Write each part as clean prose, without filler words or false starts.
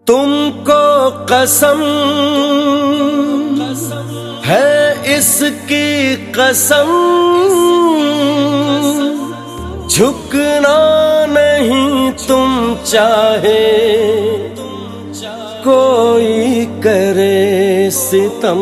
तुमको कसम है इसकी कसम, झुकना नहीं तुम चाहे कोई करे सितम।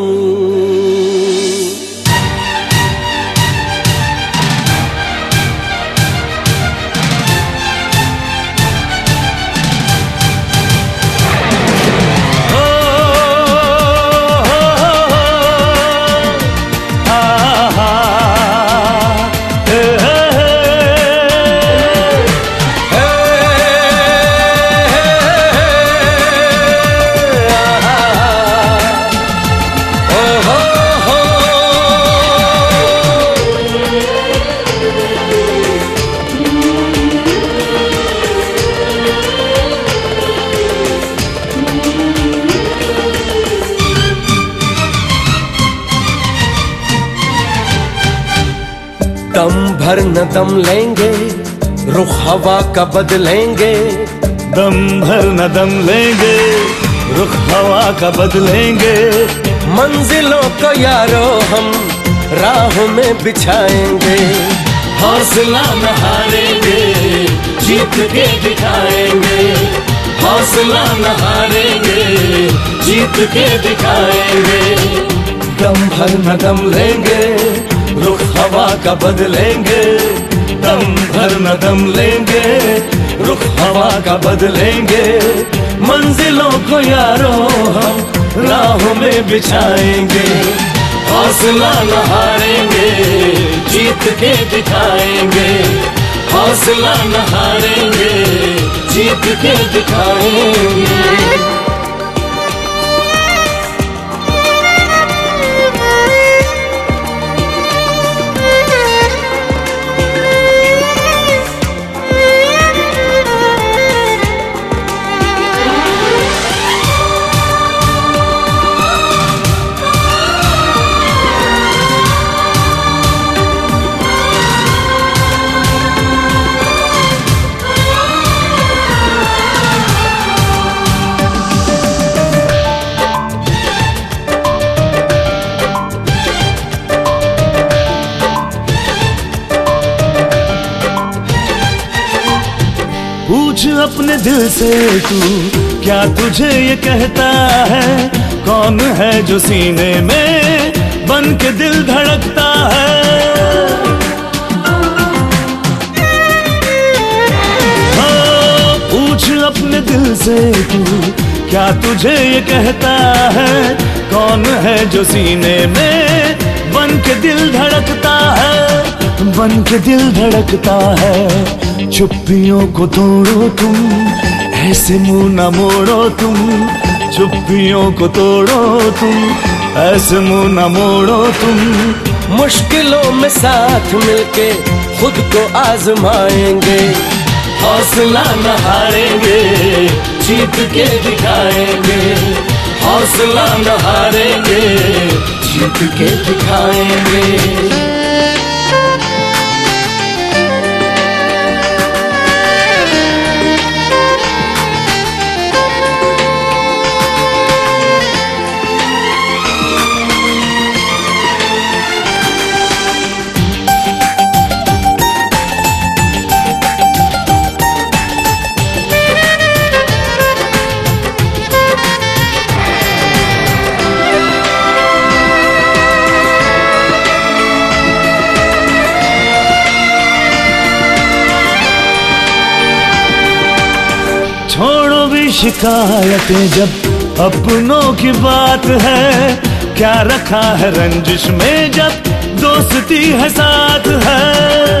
दम भर न दम लेंगे, रुख हवा का बदलेंगे। दम भर न दम लेंगे, रुख हवा का बदलेंगे। मंजिलों को यारो हम राहों में बिछाएंगे। हौसला न हारेंगे, जीत के दिखाएंगे। हौसला न हारेंगे, जीत के दिखाएंगे। दम भर न दम लेंगे, रुख हवा का बदलेंगे। दम भर न दम लेंगे, रुख हवा का बदलेंगे। मंजिलों को यारो हम राहों में बिछाएंगे। हौसला न हारेंगे, जीत के दिखाएंगे। हौसला न हारेंगे, जीत के दिखाएंगे। पूछ अपने दिल से तू, क्या तुझे ये कहता है? कौन है जो सीने में बन के दिल धड़कता है? हाँ, पूछ अपने दिल से तू, क्या तुझे ये कहता है? कौन है जो सीने में बन के दिल धड़कता है? बन के दिल धड़कता है। चुप्पियों को तोड़ो तुम, ऐसे मुंह न मोड़ो तुम। चुप्पियों को तोड़ो तुम, ऐसे मुंह न मोड़ो तुम। मुश्किलों में साथ मिलके खुद को आजमाएंगे। हौसला न हारेंगे, जीत के दिखाएंगे। हौसला न हारेंगे, जीत के दिखाएंगे। छोड़ो भी शिकायतें जब अपनों की बात है। क्या रखा है रंजिश में जब दोस्ती है साथ है।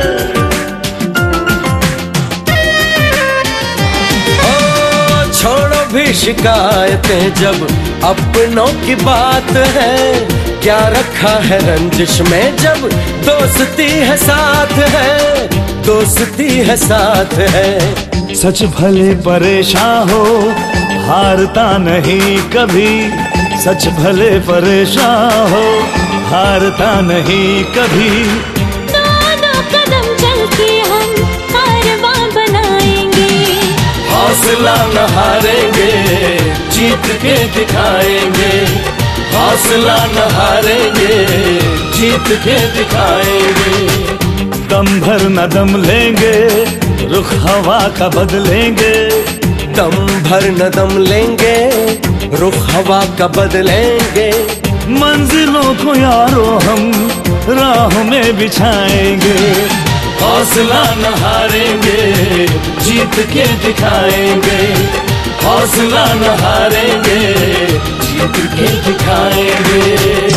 ओ छोड़ो भी शिकायतें जब अपनों की बात है। क्या रखा है रंजिश में जब दोस्ती है साथ है। दोस्ती है साथ है। सच भले परेशान हो, हारता नहीं कभी। सच भले परेशान हो, हारता नहीं कभी। दो कदम चल के हम कारवां बनाएंगे। हौसला न हारेंगे, जीत के दिखाएंगे, हौसला न हारेंगे, जीत के दिखाएंगे। दम भर न दम लेंगे, रुख हवा का बदलेंगे। दम भर न दम लेंगे, रुख हवा का बदलेंगे। मंजिलों को यारो हम राह में बिछाएंगे, हौसला न हारेंगे, जीत के दिखाएंगे, हौसला न हारेंगे, जीत के दिखाएंगे।